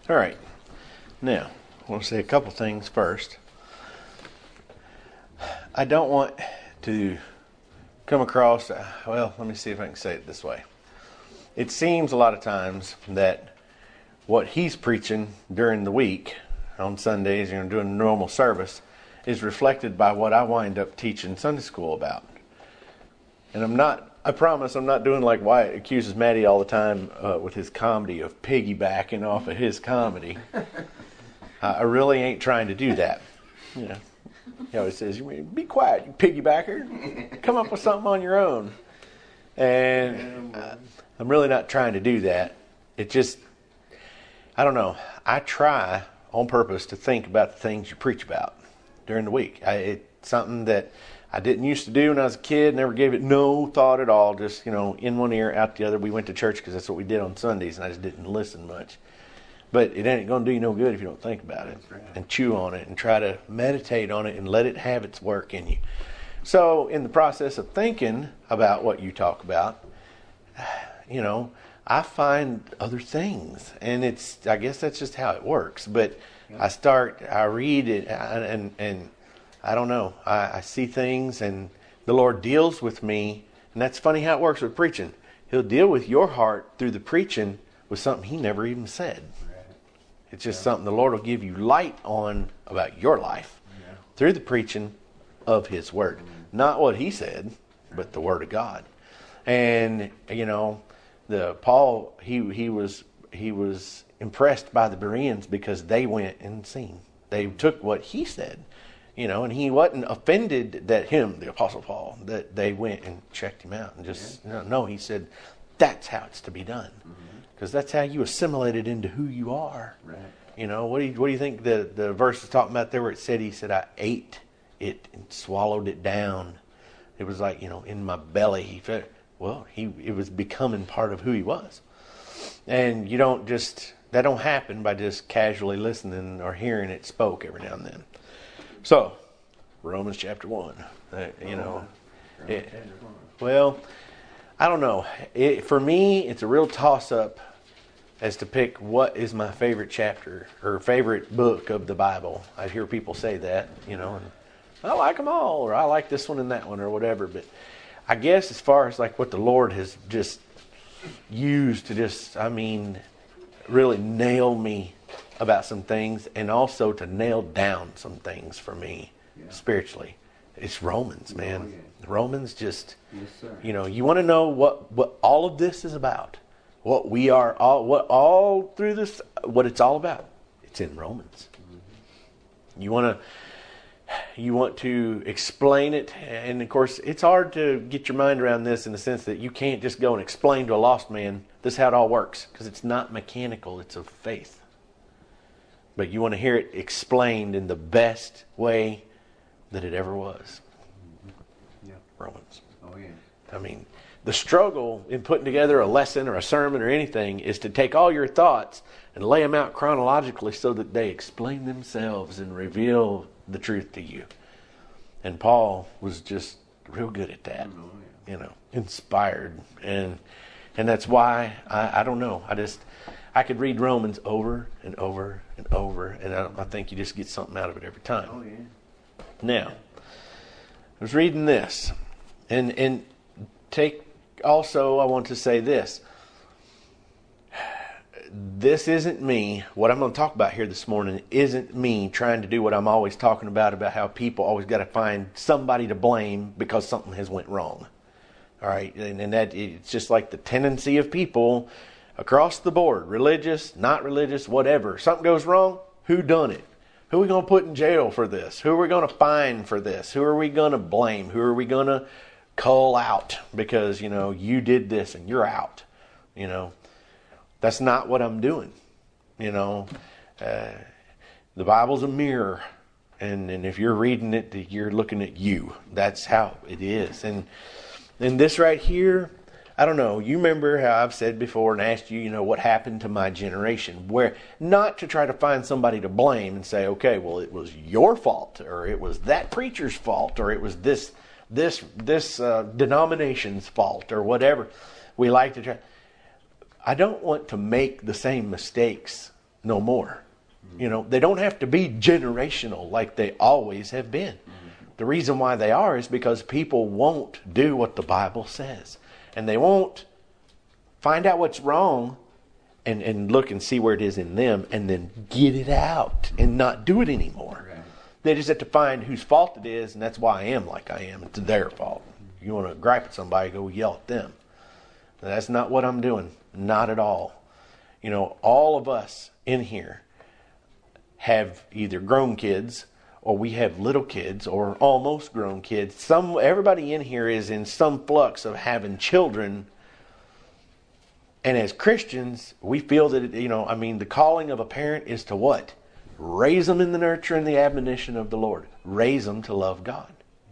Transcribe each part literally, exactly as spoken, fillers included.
All right. Now, I want to say a couple things first. I don't want to come across, well, let me see if I can say it this way. It seems a lot of times that what he's preaching during the week on Sundays, you know, doing a normal service, is reflected by what I wind up teaching Sunday school about. And I'm not, I promise I'm not doing like Wyatt accuses Maddie all the time uh, with his comedy of piggybacking off of his comedy. uh, I really ain't trying to do that. You know, he always says, "Be quiet, you piggybacker. Come up with something on your own." And uh, I'm really not trying to do that. It just, I don't know. I try on purpose to think about the things you preach about during the week. I, it's something that I didn't used to do when I was a kid. Never gave it no thought at all. Just, you know, in one ear, out the other. We went to church because that's what we did on Sundays, and I just didn't listen much. But it ain't going to do you no good if you don't think about it and chew on it and try to meditate on it and let it have its work in you. So in the process of thinking about what you talk about, you know, I find other things. And it's, I guess that's just how it works. But I start, I read it, and and, and I don't know. I, I see things, and the Lord deals with me. And that's funny how it works with preaching. He'll deal with your heart through the preaching with something he never even said. It's just yeah. something the Lord will give you light on about your life yeah. through the preaching of his word. Mm-hmm. Not what he said, but the word of God. And, you know, the Paul, he he was he was impressed by the Bereans because they went and seen. They took what he said, you know, and he wasn't offended that him, the Apostle Paul, that they went and checked him out. And just, yeah. you know, no, he said, that's how it's to be done. Mm-hmm. Because that's how you assimilate it into who you are. Right. You know, what do you what do you think the, the verse is talking about there where it said, he said, I ate it and swallowed it down. It was like, you know, in my belly. He felt, well, he it was becoming part of who he was. And you don't just, that don't happen by just casually listening or hearing it spoke every now and then. So, Romans chapter one, uh, you know. It, well, I don't know. It, for me, it's a real toss-up as to pick what is my favorite chapter or favorite book of the Bible. I hear people say that, you know, and I like them all, or I like this one and that one, or whatever. But I guess as far as like what the Lord has just used to just, I mean, really nail me about some things, and also to nail down some things for me yeah. spiritually, it's Romans, man. Oh, yeah. Romans just, yes, sir. You know, you want to know what, what all of this is about, what we are, all what all through this, what it's all about. It's in Romans. Mm-hmm. You want to, you want to explain it, and of course, it's hard to get your mind around this in the sense that you can't just go and explain to a lost man this is how it all works, because it's not mechanical; it's of faith. But you want to hear it explained in the best way that it ever was. Yeah. Romans. Oh yeah. I mean, the struggle in putting together a lesson or a sermon or anything is to take all your thoughts and lay them out chronologically so that they explain themselves and reveal the truth to you. And Paul was just real good at that. Oh, yeah. You know, inspired. And and that's why, I, I don't know, I just, I could read Romans over and over and over, and I, I think you just get something out of it every time. Oh, yeah. Now, I was reading this, and and take also, I want to say this. This isn't me. What I'm going to talk about here this morning isn't me trying to do what I'm always talking about, about how people always got to find somebody to blame because something has went wrong. All right, and, and that it's just like the tendency of people across the board, religious, not religious, whatever. Something goes wrong, who done it? Who are we going to put in jail for this? Who are we going to fine for this? Who are we going to blame? Who are we going to call out because, you know, you did this and you're out? You know, that's not what I'm doing. You know, uh, the Bible's a mirror. And, and if you're reading it, you're looking at you. That's how it is. And, and this right here, I don't know, you remember how I've said before and asked you, you know, what happened to my generation, where not to try to find somebody to blame and say, okay, well, it was your fault, or it was that preacher's fault, or it was this this this uh, denomination's fault, or whatever. We like to try. I don't want to make the same mistakes no more. Mm-hmm. You know, they don't have to be generational like they always have been. Mm-hmm. The reason why they are is because people won't do what the Bible says. And they won't find out what's wrong and, and look and see where it is in them and then get it out and not do it anymore. Right. They just have to find whose fault it is, and that's why I am like I am. It's their fault. You want to gripe at somebody, go yell at them. That's not what I'm doing. Not at all. You know, all of us in here have either grown kids or we have little kids or almost grown kids. Some everybody in here is in some flux of having children. And as Christians, we feel that, you know, I mean, the calling of a parent is to what? Raise them in the nurture and the admonition of the Lord. Raise them to love God.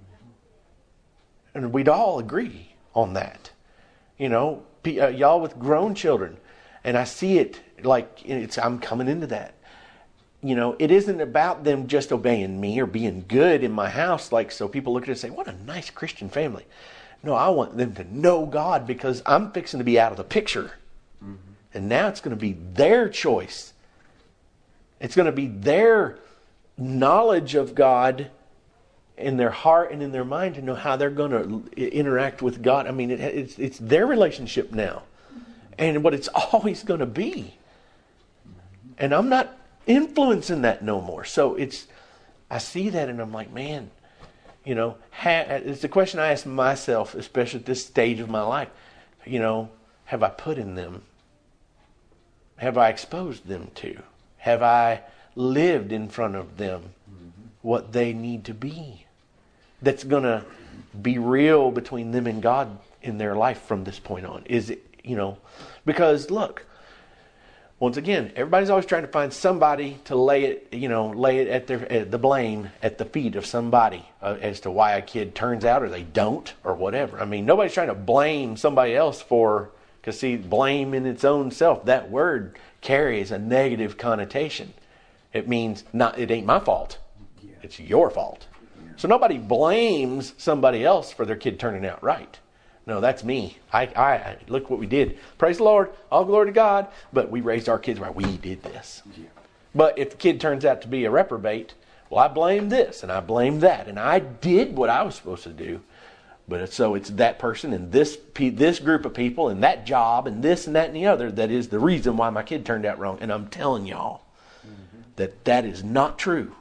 And we'd all agree on that. You know, uh, y'all with grown children. And I see it like it's, I'm coming into that. You know, it isn't about them just obeying me or being good in my house. Like, so people look at it and say, what a nice Christian family. No, I want them to know God because I'm fixing to be out of the picture. Mm-hmm. And now it's going to be their choice. It's going to be their knowledge of God in their heart and in their mind to know how they're going to interact with God. I mean, it, it's it's their relationship now. And what it's always going to be. And I'm not influencing that no more. So it's, I see that and I'm like, man, you know, ha, it's the question I ask myself, especially at this stage of my life. You know, have I put in them? Have I exposed them to? Have I lived in front of them mm-hmm. what they need to be? That's going to be real between them and God in their life from this point on. Is it, you know, because look, once again, everybody's always trying to find somebody to lay it, you know, lay it at their at the blame at the feet of somebody uh, as to why a kid turns out or they don't or whatever. I mean, nobody's trying to blame somebody else for, because see, blame in its own self, that word carries a negative connotation. It means not, it ain't my fault. Yeah. It's your fault. Yeah. So nobody blames somebody else for their kid turning out right. No, that's me. I, I, I look what we did. Praise the Lord. All glory to God. But we raised our kids right. We did this. Yeah. But if the kid turns out to be a reprobate, well, I blame this and I blame that. And I did what I was supposed to do. But so it's that person and this this group of people and that job and this and that and the other that is the reason why my kid turned out wrong. And I'm telling y'all mm-hmm. that that is not true.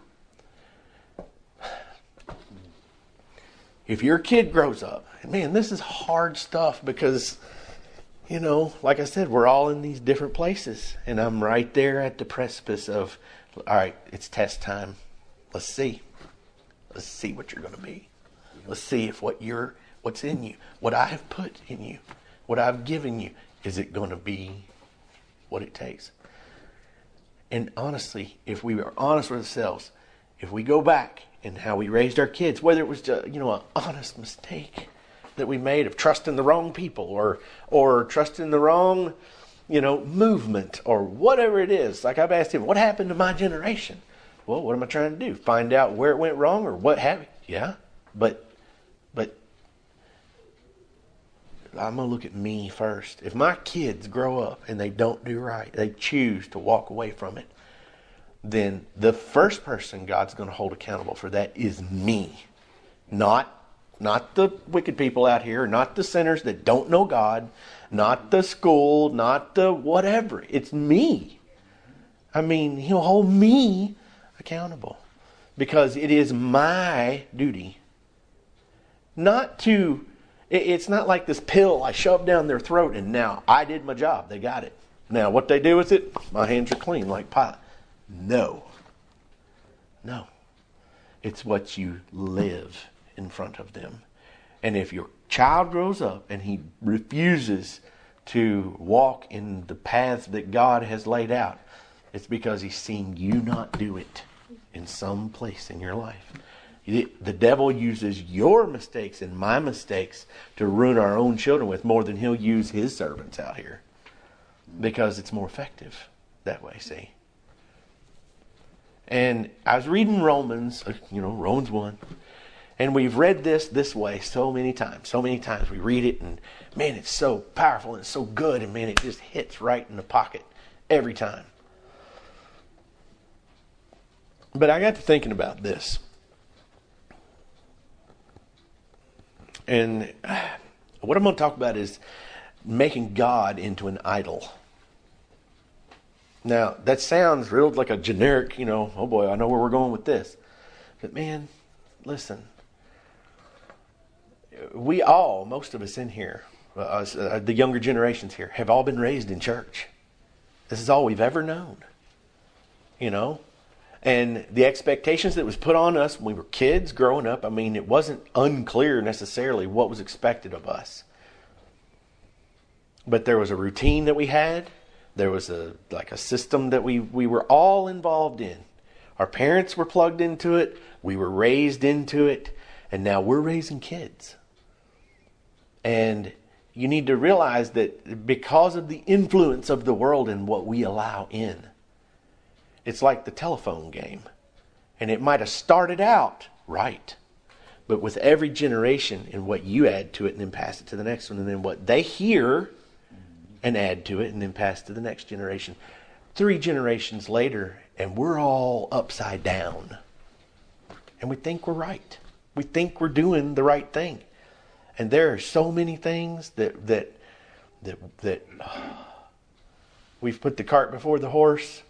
If your kid grows up, and man, this is hard stuff because, you know, like I said, we're all in these different places. And I'm right there at the precipice of, all right, it's test time. Let's see. Let's see what you're going to be. Let's see if what you're, what's in you, what I have put in you, what I've given you, is it going to be what it takes? And honestly, if we are honest with ourselves, if we go back in how we raised our kids, whether it was just, you know, an honest mistake that we made of trusting the wrong people or or trusting the wrong, you know, movement or whatever it is. Like I've asked him, what happened to my generation? Well, what am I trying to do? Find out where it went wrong or what happened? Yeah, but but I'm going to look at me first. If my kids grow up and they don't do right, they choose to walk away from it, then the first person God's going to hold accountable for that is me. Not, not the wicked people out here, not the sinners that don't know God, not the school, not the whatever. It's me. I mean, He'll hold me accountable because it is my duty. Not to, it's not like this pill I shoved down their throat and now I did my job. They got it. Now what they do with it, my hands are clean like Pilate. No. No. It's what you live in front of them. And if your child grows up and he refuses to walk in the paths that God has laid out, it's because he's seen you not do it in some place in your life. The devil uses your mistakes and my mistakes to ruin our own children with more than he'll use his servants out here. Because it's more effective that way, see? And I was reading Romans, you know, Romans one. And we've read this this way so many times. So many times we read it and, man, it's so powerful and it's so good. And, man, it just hits right in the pocket every time. But I got to thinking about this. And what I'm going to talk about is making God into an idol. Now, that sounds real like a generic, you know, oh boy, I know where we're going with this. But man, listen. We all, most of us in here, uh, us, uh, the younger generations here, have all been raised in church. This is all we've ever known. You know? And the expectations that was put on us when we were kids growing up, I mean, it wasn't unclear necessarily what was expected of us. But there was a routine that we had. There was a like a system that we, we were all involved in. Our parents were plugged into it. We were raised into it. And now we're raising kids. And you need to realize that because of the influence of the world and what we allow in, it's like the telephone game. And it might have started out right. But with every generation and what you add to it and then pass it to the next one, and then what they hear and add to it and then pass to the next generation. Three generations later, and we're all upside down. And we think we're right. We think we're doing the right thing. And there are so many things that that that that oh, we've put the cart before the horse.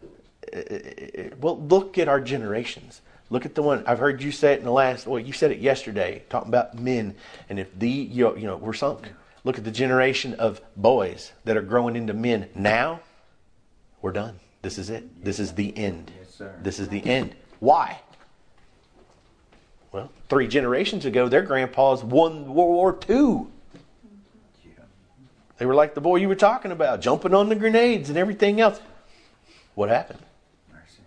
Well, look at our generations. Look at the one I've heard you say it in the last. Well, you said it yesterday, talking about men, and if the you know, you know we're sunk. Look at the generation of boys that are growing into men now. We're done. This is it. This is the end. Yes, sir. This is the end. Why? Well, three generations ago, their grandpas won World War Two. Yeah. They were like the boy you were talking about, jumping on the grenades and everything else. What happened? Mercy.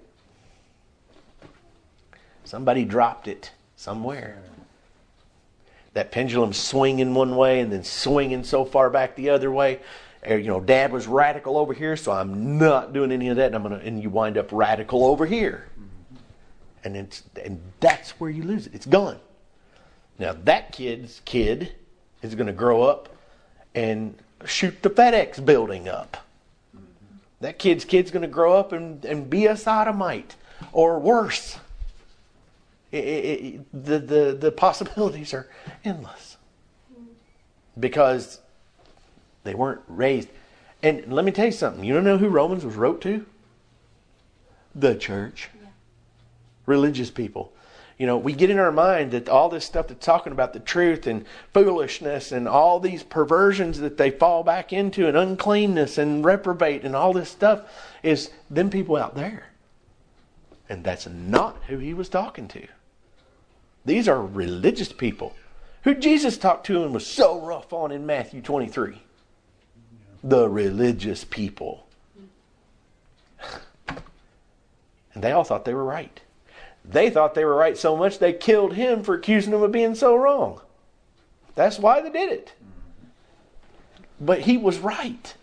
Somebody dropped it somewhere. That pendulum swinging one way and then swinging so far back the other way. You know, Dad was radical over here, so I'm not doing any of that. And I'm gonna, and you wind up radical over here. And it's and that's where you lose it. It's gone. Now that kid's kid is going to grow up and shoot the FedEx building up. That kid's kid's going to grow up and, and be a sodomite or worse. It, it, it, the, the, the possibilities are endless. Because they weren't raised. And let me tell you something. You don't know who Romans was wrote to? The church. Yeah. Religious people. You know, we get in our mind that all this stuff that's talking about the truth and foolishness and all these perversions that they fall back into and uncleanness and reprobate and all this stuff is them people out there. And that's not who he was talking to. These are religious people who Jesus talked to and was so rough on in Matthew twenty-three. The religious people. And they all thought they were right. They thought they were right so much they killed him for accusing them of being so wrong. That's why they did it. But he was right.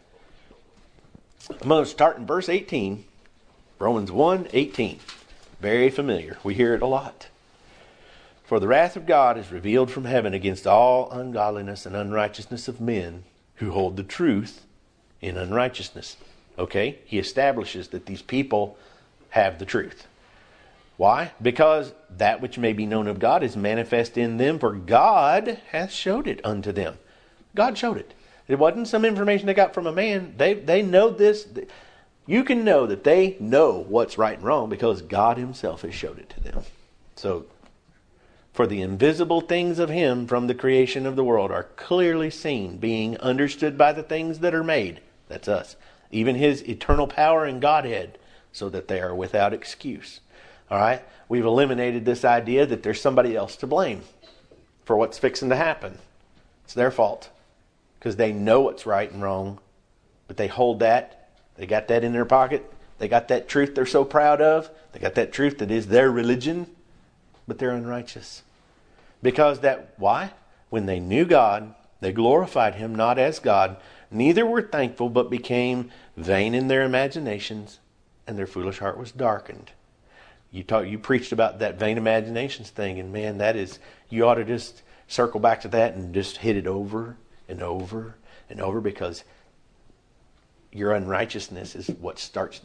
I'm going to start in verse eighteen. Romans one eighteen. Very familiar. We hear it a lot. For the wrath of God is revealed from heaven against all ungodliness and unrighteousness of men who hold the truth in unrighteousness. Okay? He establishes that these people have the truth. Why? Because that which may be known of God is manifest in them, for God hath showed it unto them. God showed it. It wasn't some information they got from a man. They they know this. You can know that they know what's right and wrong because God himself has showed it to them. So, for the invisible things of him from the creation of the world are clearly seen, being understood by the things that are made. That's us. Even his eternal power and Godhead, so that they are without excuse. All right? We've eliminated this idea that there's somebody else to blame for what's fixing to happen. It's their fault. Because they know what's right and wrong. But they hold that. They got that in their pocket. They got that truth they're so proud of. They got that truth that is their religion. But they're unrighteous. Because that, why? When they knew God, they glorified him not as God. Neither were thankful, but became vain in their imaginations. And their foolish heart was darkened. You talk, you preached about that vain imaginations thing, and man, that is, you ought to just circle back to that and just hit it over and over and over, because your unrighteousness is what starts that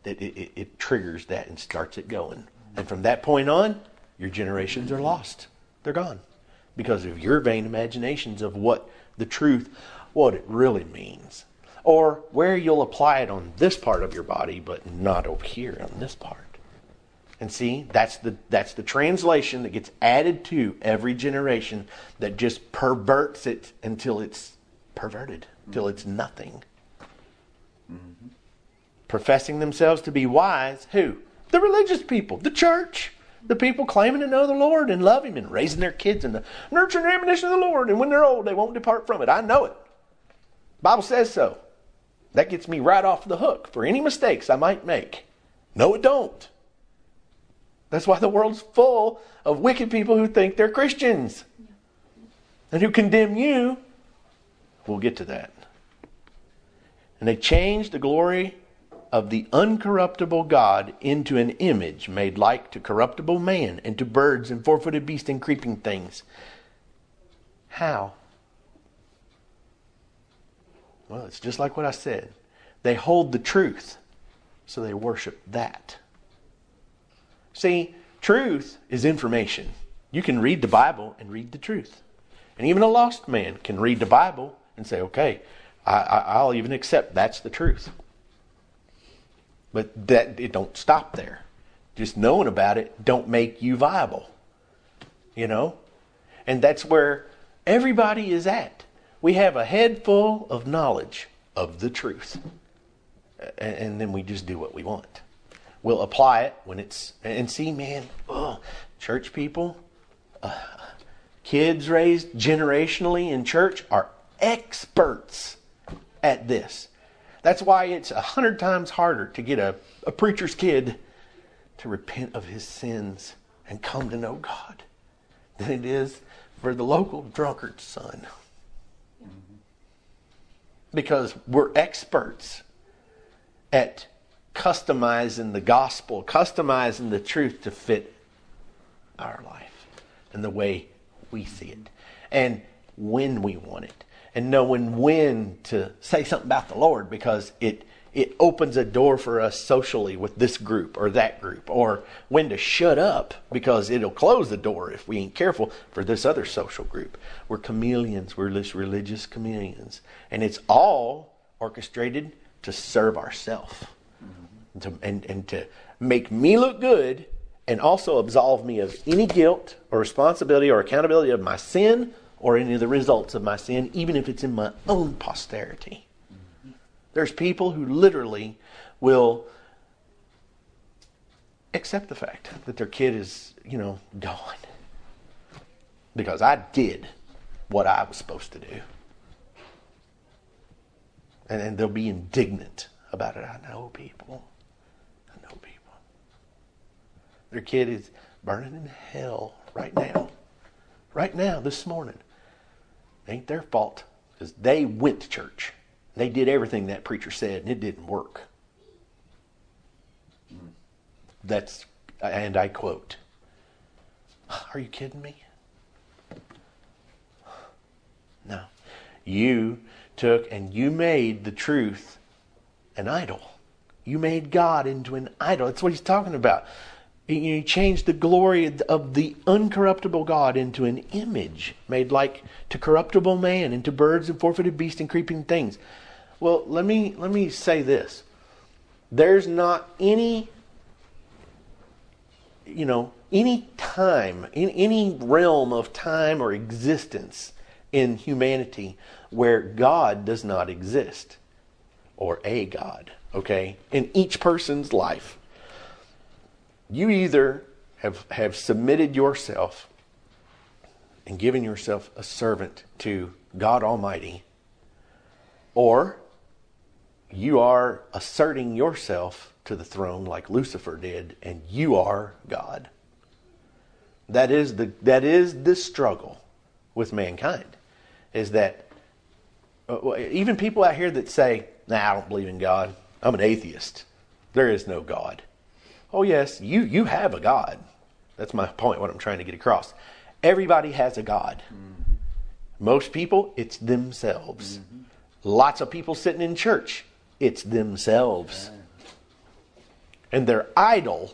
that it, it, it triggers that and starts it going. And from that point on, your generations are lost. They're gone. Because of your vain imaginations of what the truth, what it really means. Or where you'll apply it on this part of your body, but not over here on this part. And see, that's the that's the translation that gets added to every generation that just perverts it until it's perverted, until it's nothing. Mm-hmm. Professing themselves to be wise, who? The religious people, the church. The people claiming to know the Lord and love Him and raising their kids in the nurture and admonition of the Lord. And when they're old, they won't depart from it. I know it. The Bible says so. That gets me right off the hook for any mistakes I might make. No, it don't. That's why the world's full of wicked people who think they're Christians and who condemn you. We'll get to that. And they changed the glory of the uncorruptible God into an image made like to corruptible man and to birds and four-footed beasts and creeping things. How? Well, it's just like what I said. They hold the truth, so they worship that. See, truth is information. You can read the Bible and read the truth. And even a lost man can read the Bible and say, okay, I, I, I'll even accept that's the truth. But that it don't stop there. Just knowing about it don't make you viable. You know? And that's where everybody is at. We have a head full of knowledge of the truth. And, and then we just do what we want. We'll apply it when it's... And see, man, oh, church people, uh, kids raised generationally in church are experts at this. That's why it's a hundred times harder to get a, a preacher's kid to repent of his sins and come to know God than it is for the local drunkard's son. Mm-hmm. Because we're experts at customizing the gospel, customizing the truth to fit our life and the way we see it and when we want it. And knowing when to say something about the Lord, because it it opens a door for us socially with this group or that group, or when to shut up because it'll close the door if we ain't careful for this other social group. We're chameleons. We're this religious chameleons, and it's all orchestrated to serve ourselves, mm-hmm. to, and and to make me look good, and also absolve me of any guilt or responsibility or accountability of my sin. Or any of the results of my sin, even if it's in my own posterity. Mm-hmm. There's people who literally will accept the fact that their kid is, you know, gone. Because I did what I was supposed to do. And, and they'll be indignant about it. I know people. I know people. Their kid is burning in hell right now. Right now, this morning. It ain't their fault, because they went to church. They did everything that preacher said, and it didn't work. Mm. That's, and I quote, "Are you kidding me?" No. You took and you made the truth an idol. You made God into an idol. That's what he's talking about. You changed the glory of the uncorruptible God into an image made like to corruptible man, into birds and four-footed beasts and creeping things. Well, let me let me say this. There's not any, you know, any time, in any realm of time or existence in humanity where God does not exist, or a God, okay, in each person's life. You either have, have submitted yourself and given yourself a servant to God Almighty, or you are asserting yourself to the throne like Lucifer did, and you are God. That is the that is the struggle with mankind, is that uh, even people out here that say, "Nah, I don't believe in God. I'm an atheist. There is no God." Oh yes, you, you have a God. That's my point, what I'm trying to get across. Everybody has a God. Mm-hmm. Most people, it's themselves. Mm-hmm. Lots of people sitting in church, it's themselves. And their idol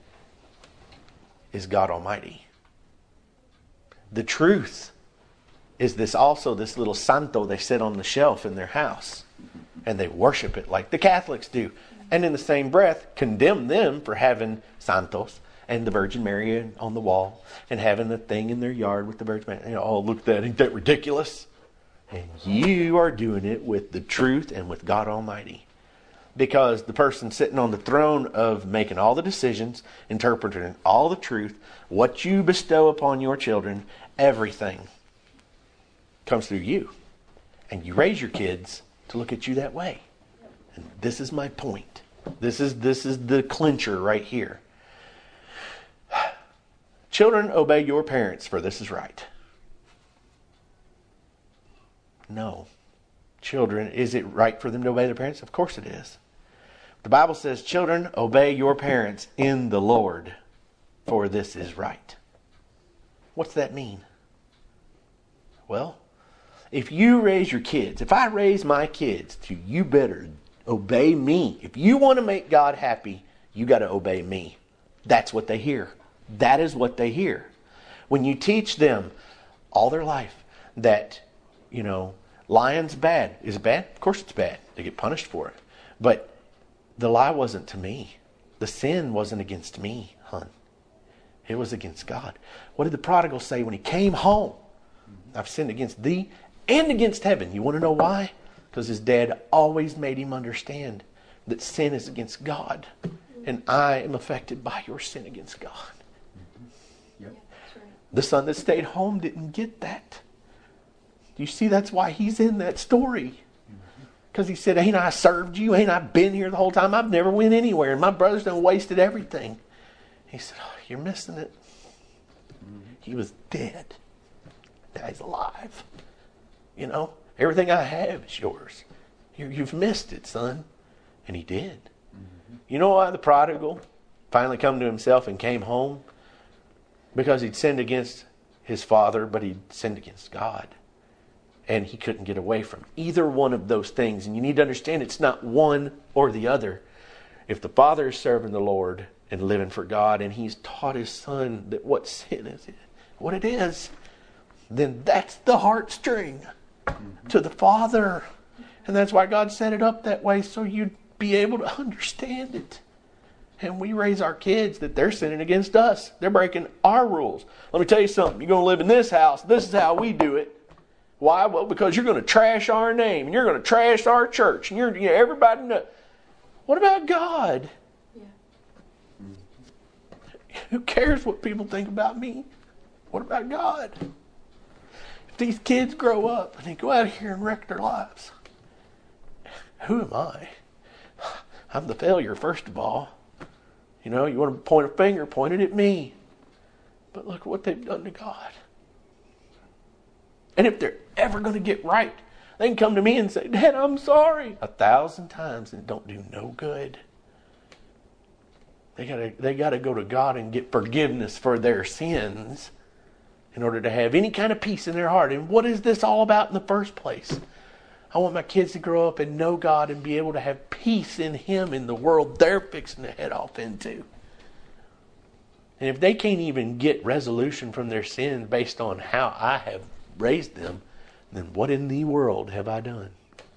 is God Almighty. The truth is this also this little santo they sit on the shelf in their house. And they worship it like the Catholics do. And in the same breath, condemn them for having santos and the Virgin Mary on the wall and having the thing in their yard with the Virgin Mary. You know, oh, look at that. Ain't that ridiculous? And you are doing it with the truth and with God Almighty. Because the person sitting on the throne of making all the decisions, interpreting all the truth, what you bestow upon your children, everything comes through you. And you raise your kids to look at you that way. And this is my point. This is this is the clincher right here. Children, obey your parents, for this is right. No. Children, is it right for them to obey their parents? Of course it is. The Bible says, children, obey your parents in the Lord, for this is right. What's that mean? Well, if you raise your kids, if I raise my kids to you better obey me. If you want to make God happy, you got to obey me. That's what they hear. That is what they hear. When you teach them all their life that, you know, lying's bad. Is it bad? Of course it's bad. They get punished for it. But the lie wasn't to me. The sin wasn't against me, hon. It was against God. What did the prodigal say when he came home? I've sinned against thee and against heaven. You want to know why? Because his dad always made him understand that sin is against God. And I am affected by your sin against God. Yep. The son that stayed home didn't get that. Do you see that's why he's in that story? Because he said, ain't I served you? Ain't I been here the whole time? I've never went anywhere. And my brothers done wasted everything. He said, oh, you're missing it. He was dead. Now he's alive. You know, everything I have is yours. You, you've missed it, son. And he did. Mm-hmm. You know why the prodigal finally come to himself and came home? Because he'd sinned against his father, but he'd sinned against God. And he couldn't get away from either one of those things. And you need to understand it's not one or the other. If the father is serving the Lord and living for God, and he's taught his son that what sin is, what it is, then that's the heartstring mm-hmm. to the Father. And that's why God set it up that way, so you'd be able to understand it. And we raise our kids that they're sinning against us. They're breaking our rules. Let me tell you something. You're going to live in this house. This is how we do it. Why? Well, because you're going to trash our name, and you're going to trash our church, and you're, you know, everybody knows. What about God? Yeah. Who cares what people think about me? What about God? If these kids grow up and they go out here and wreck their lives, who am I? I'm the failure, first of all. You know, you want to point a finger, point it at me. But look what they've done to God. And if they're ever going to get right, they can come to me and say, Dad, I'm sorry. A thousand times and it don't do no good. They gotta, they gotta go to God and get forgiveness for their sins in order to have any kind of peace in their heart. And what is this all about in the first place? I want my kids to grow up and know God and be able to have peace in Him in the world they're fixing to head off into. And if they can't even get resolution from their sins based on how I have raised them, then what in the world have I done?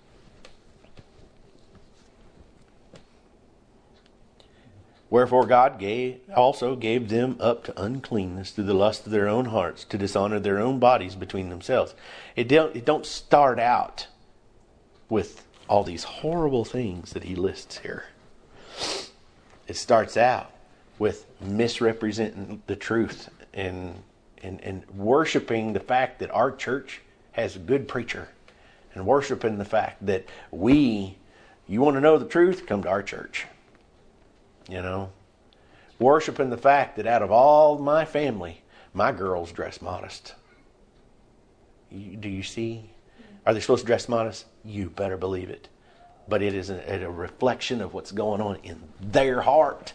Wherefore God gave, also gave them up to uncleanness through the lust of their own hearts, to dishonor their own bodies between themselves. It don't, it don't start out with all these horrible things that he lists here. It starts out with misrepresenting the truth and, and, and worshiping the fact that our church has a good preacher, and worshiping the fact that we, you want to know the truth, come to our church. You know, worshiping the fact that out of all my family, my girls dress modest. You, do you see? Are they supposed to dress modest? You better believe it. But it is a, a reflection of what's going on in their heart.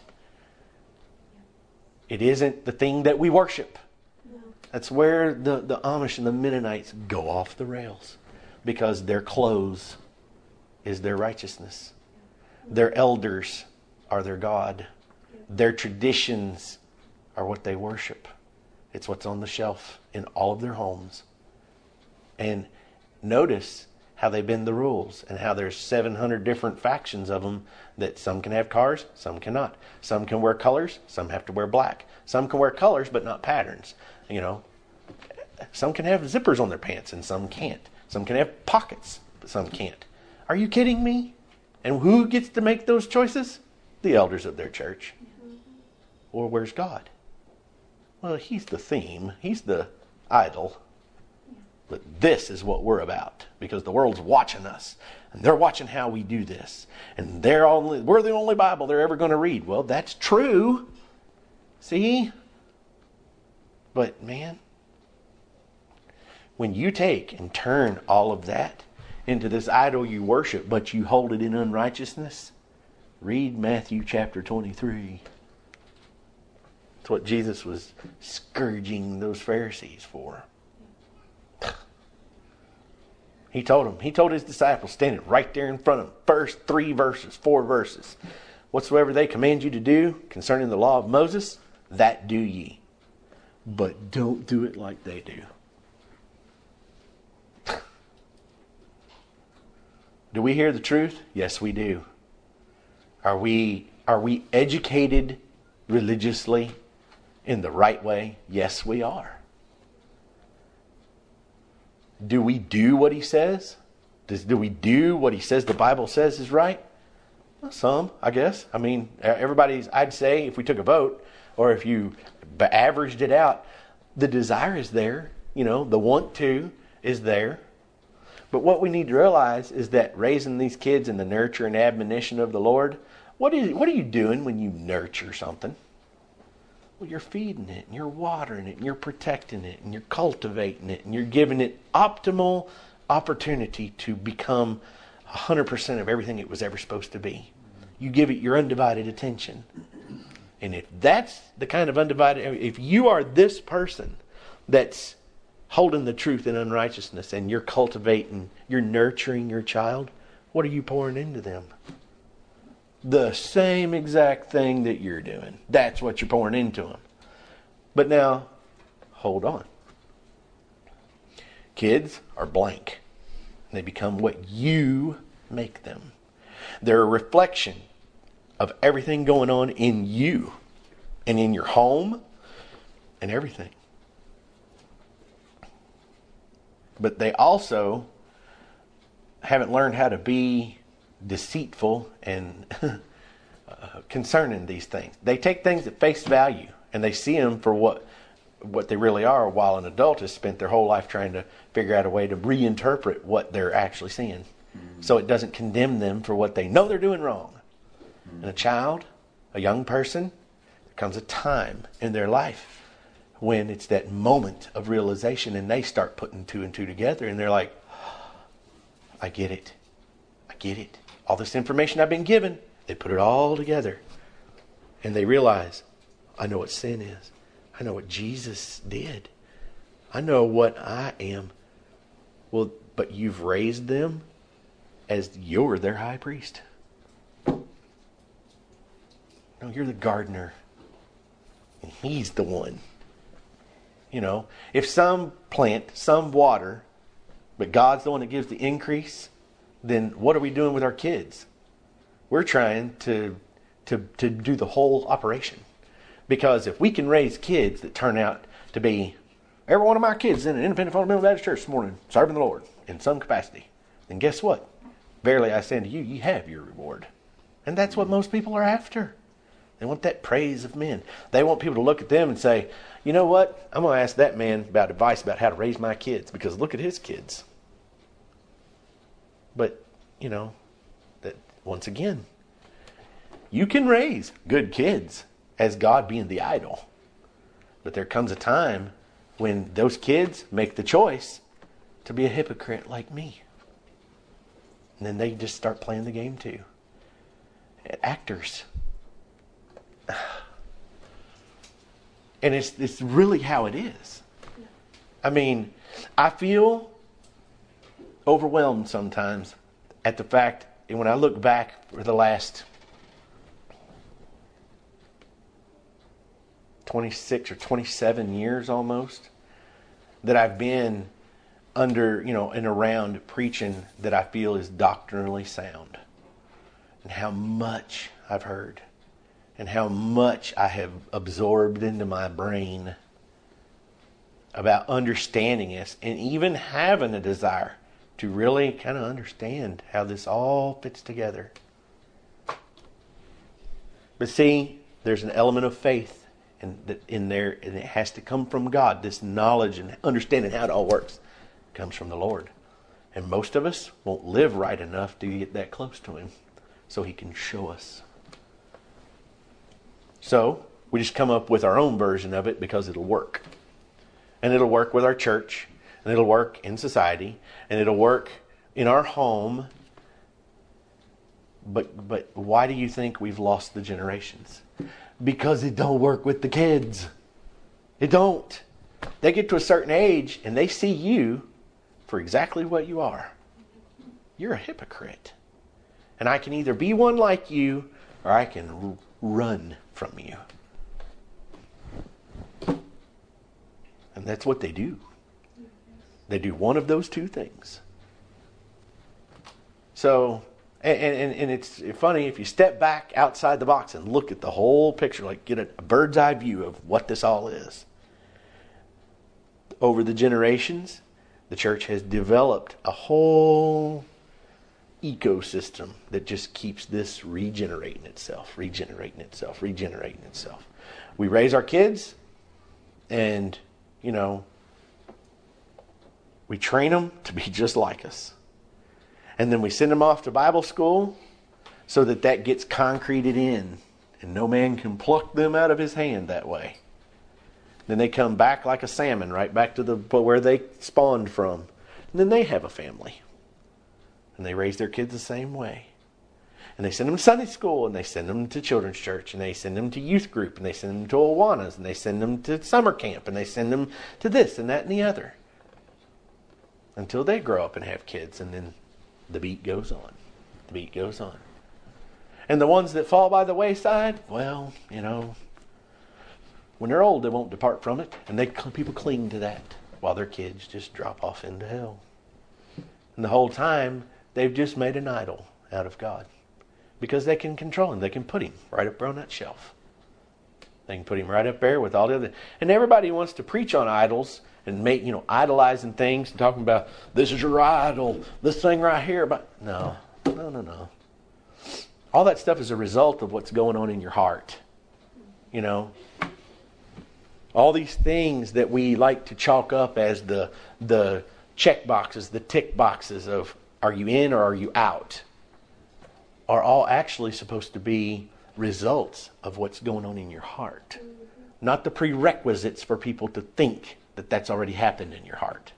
It isn't the thing that we worship. No. That's where the, the Amish and the Mennonites go off the rails. Because their clothes is their righteousness. Their elders are their God. Their traditions are what they worship. It's what's on the shelf in all of their homes. And notice how they bend the rules and how there's seven hundred different factions of them, that some can have cars, some cannot. Some can wear colors, some have to wear black. Some can wear colors but not patterns. You know, some can have zippers on their pants and some can't. Some can have pockets, but some can't. Are you kidding me? And who gets to make those choices? The elders of their church. Or where's God? Well, he's the theme. He's the idol. But this is what we're about, because the world's watching us, and they're watching how we do this, and they're only we're the only Bible they're ever going to read. Well, that's true. See? But man, when you take and turn all of that into this idol you worship, but you hold it in unrighteousness, read Matthew chapter twenty-three. That's what Jesus was scourging those Pharisees for. He told them, he told his disciples, standing right there in front of them, first three verses, four verses. Whatsoever they command you to do concerning the law of Moses, that do ye. But don't do it like they do. Do we hear the truth? Yes, we do. Are we, are we educated religiously in the right way? Yes, we are. Do we do what he says? Does, do we do what he says the Bible says is right? Well, some, I guess. I mean, everybody's, I'd say if we took a vote, or if you averaged it out, the desire is there. You know, the want to is there. But what we need to realize is that raising these kids in the nurture and admonition of the Lord, what is, what are you doing when you nurture something? Well, you're feeding it, and you're watering it, and you're protecting it, and you're cultivating it, and you're giving it optimal opportunity to become one hundred percent of everything it was ever supposed to be. You give it your undivided attention. And if that's the kind of undivided, if you are this person that's holding the truth in unrighteousness, and you're cultivating, you're nurturing your child, what are you pouring into them? The same exact thing that you're doing. That's what you're pouring into them. But now, hold on. Kids are blank. They become what you make them. They're a reflection of everything going on in you and in your home and everything. But they also haven't learned how to be deceitful and uh, concerning these things. They take things at face value and they see them for what what they really are, while an adult has spent their whole life trying to figure out a way to reinterpret what they're actually seeing. Mm-hmm. So it doesn't condemn them for what they know they're doing wrong. Mm-hmm. And a child, a young person, there comes a time in their life when it's that moment of realization and they start putting two and two together and they're like, I get it. I get it. All this information I've been given, they put it all together. And they realize, I know what sin is. I know what Jesus did. I know what I am. Well, but you've raised them as you're their high priest. No, you're the gardener. And he's the one. You know, if some plant, some water, but God's the one that gives the increase, then what are we doing with our kids? We're trying to to to do the whole operation. Because if we can raise kids that turn out to be, every one of my kids in an independent fundamental Baptist church this morning, serving the Lord in some capacity, then guess what? Verily I say unto you, you have your reward. And that's what most people are after. They want that praise of men. They want people to look at them and say, you know what? I'm going to ask that man about advice about how to raise my kids, because look at his kids. But, you know, that once again, you can raise good kids as God being the idol. But there comes a time when those kids make the choice to be a hypocrite like me. And then they just start playing the game too. Actors. And it's it's really how it is. I mean, I feel overwhelmed sometimes at the fact, and when I look back for the last twenty-six or twenty-seven years almost that I've been under, you know, and around preaching that I feel is doctrinally sound. And how much I've heard. And how much I have absorbed into my brain about understanding this. And even having a desire to really kind of understand how this all fits together. But see, there's an element of faith in, in there, and it has to come from God. This knowledge and understanding how it all works comes from the Lord. And most of us won't live right enough to get that close to Him so He can show us. So, we just come up with our own version of it because it'll work. And it'll work with our church, and it'll work in society, and it'll work in our home. But but why do you think we've lost the generations? Because it don't work with the kids. It don't. They get to a certain age and they see you for exactly what you are. You're a hypocrite. And I can either be one like you or I can r- run from you. And that's what they do. They do one of those two things. So... And, and, and it's funny, if you step back outside the box and look at the whole picture, like get a, a bird's eye view of what this all is. Over the generations, the church has developed a whole ecosystem that just keeps this regenerating itself, regenerating itself, regenerating itself. We raise our kids and, you know, we train them to be just like us. And then we send them off to Bible school so that that gets concreted in. And no man can pluck them out of his hand that way. Then they come back like a salmon, right back to the where they spawned from. And then they have a family. And they raise their kids the same way. And they send them to Sunday school, and they send them to children's church, and they send them to youth group, and they send them to Awanas, and they send them to summer camp, and they send them to this and that and the other. Until they grow up and have kids, and then the beat goes on. The beat goes on. And the ones that fall by the wayside, well, you know, when they're old, they won't depart from it. And they people cling to that while their kids just drop off into hell. And the whole time, they've just made an idol out of God. Because they can control him. They can put him right up there on that shelf. They can put him right up there with all the other... And everybody wants to preach on idols and make, you know, idolizing things and talking about, this is your idol, this thing right here. But no, no, no, no. All that stuff is a result of what's going on in your heart. You know, all these things that we like to chalk up as the the check boxes, the tick boxes of are you in or are you out, are all actually supposed to be results of what's going on in your heart. Not the prerequisites for people to think that that's already happened in your heart.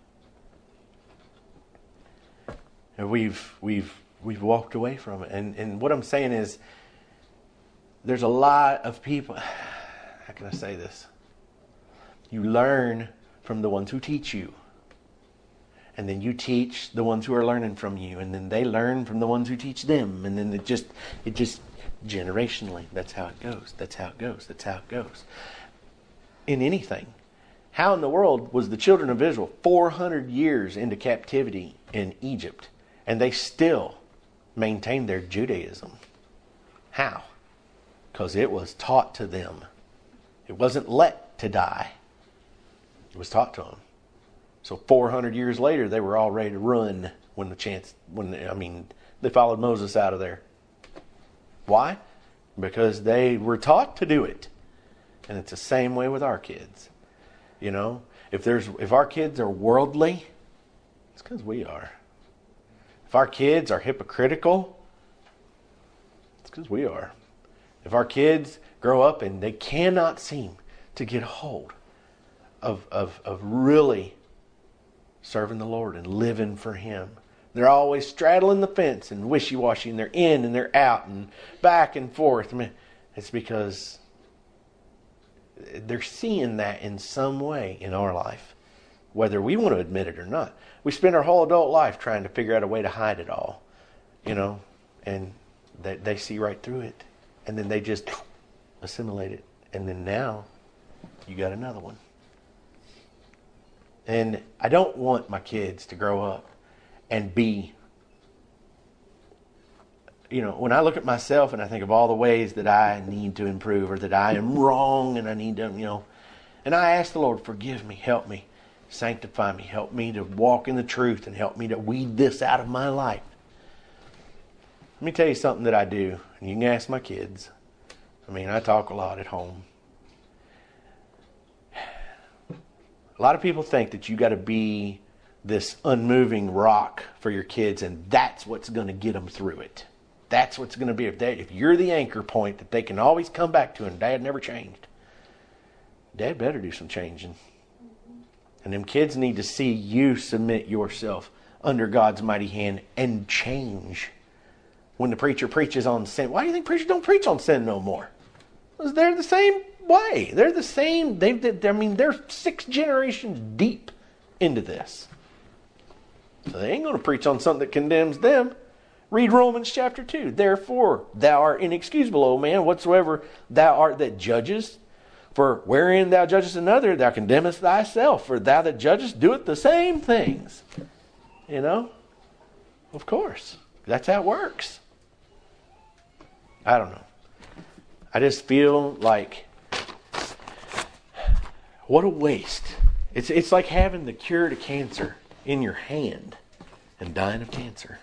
And we've we've we've walked away from it. And and what I'm saying is, there's a lot of people. How can I say this? You learn from the ones who teach you, and then you teach the ones who are learning from you, and then they learn from the ones who teach them, and then it just it just generationally. That's how it goes. That's how it goes. That's how it goes. In anything. How in the world was the children of Israel four hundred years into captivity in Egypt, and they still maintained their Judaism? How? Because it was taught to them. It wasn't let to die. It was taught to them. So four hundred years later, they were all ready to run when the chance, when I mean, they followed Moses out of there. Why? Because they were taught to do it. And it's the same way with our kids. You know, if there's if our kids are worldly, it's because we are. If our kids are hypocritical, it's because we are. If our kids grow up and they cannot seem to get a hold of, of, of really serving the Lord and living for Him, they're always straddling the fence and wishy-washy, and they're in and they're out and back and forth. I mean, it's because they're seeing that in some way in our life, whether we want to admit it or not. We spend our whole adult life trying to figure out a way to hide it all, you know, and they, they see right through it, and then they just assimilate it. And then now you got another one. And I don't want my kids to grow up and be, you know, when I look at myself and I think of all the ways that I need to improve or that I am wrong and I need to, you know, and I ask the Lord, forgive me, help me, sanctify me, help me to walk in the truth and help me to weed this out of my life. Let me tell you something that I do, and you can ask my kids. I mean, I talk a lot at home. A lot of people think that you got to be this unmoving rock for your kids, and that's what's going to get them through it. That's what's going to be. If they, if you're the anchor point that they can always come back to, and Dad never changed, Dad better do some changing. And them kids need to see you submit yourself under God's mighty hand and change. When the preacher preaches on sin, why do you think preachers don't preach on sin no more? Because they're the same way. They're the same. They, they, I mean, they're six generations deep into this. So they ain't going to preach on something that condemns them. Read Romans chapter two. Therefore, thou art inexcusable, O man, whatsoever thou art that judgest. For wherein thou judgest another, thou condemnest thyself. For thou that judgest doeth the same things. You know? Of course. That's how it works. I don't know. I just feel like, what a waste. It's, it's like having the cure to cancer in your hand and dying of cancer.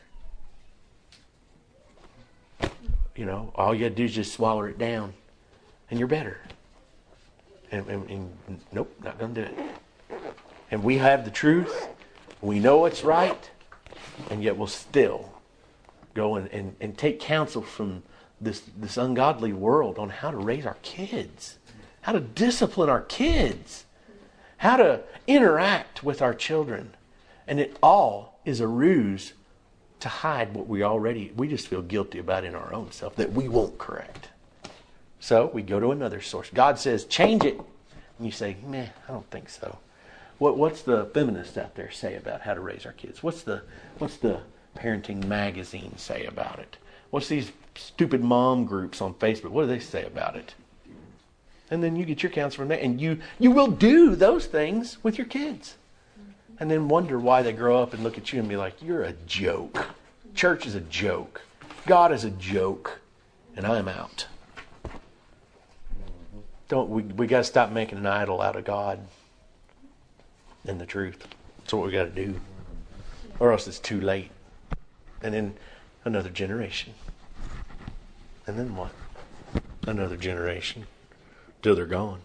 You know, all you got to do is just swallow it down and you're better. And, and, and nope, not going to do it. And we have the truth. We know what's right. And yet we'll still go and, and, and take counsel from this, this ungodly world on how to raise our kids. How to discipline our kids. How to interact with our children. And it all is a ruse to hide what we already, we just feel guilty about in our own self that we won't correct. So we go to another source. God says, change it. And you say, meh, I don't think so. What What's the feminists out there say about how to raise our kids? What's the What's the parenting magazine say about it? What's these stupid mom groups on Facebook? What do they say about it? And then you get your counsel from there. And you, you will do those things with your kids. And then wonder why they grow up and look at you and be like, you're a joke. Church is a joke. God is a joke. And I'm out. Don't we we got to stop making an idol out of God and the truth. That's what we got to do. Or else it's too late. And then another generation. And then what? Another generation. Till they're gone.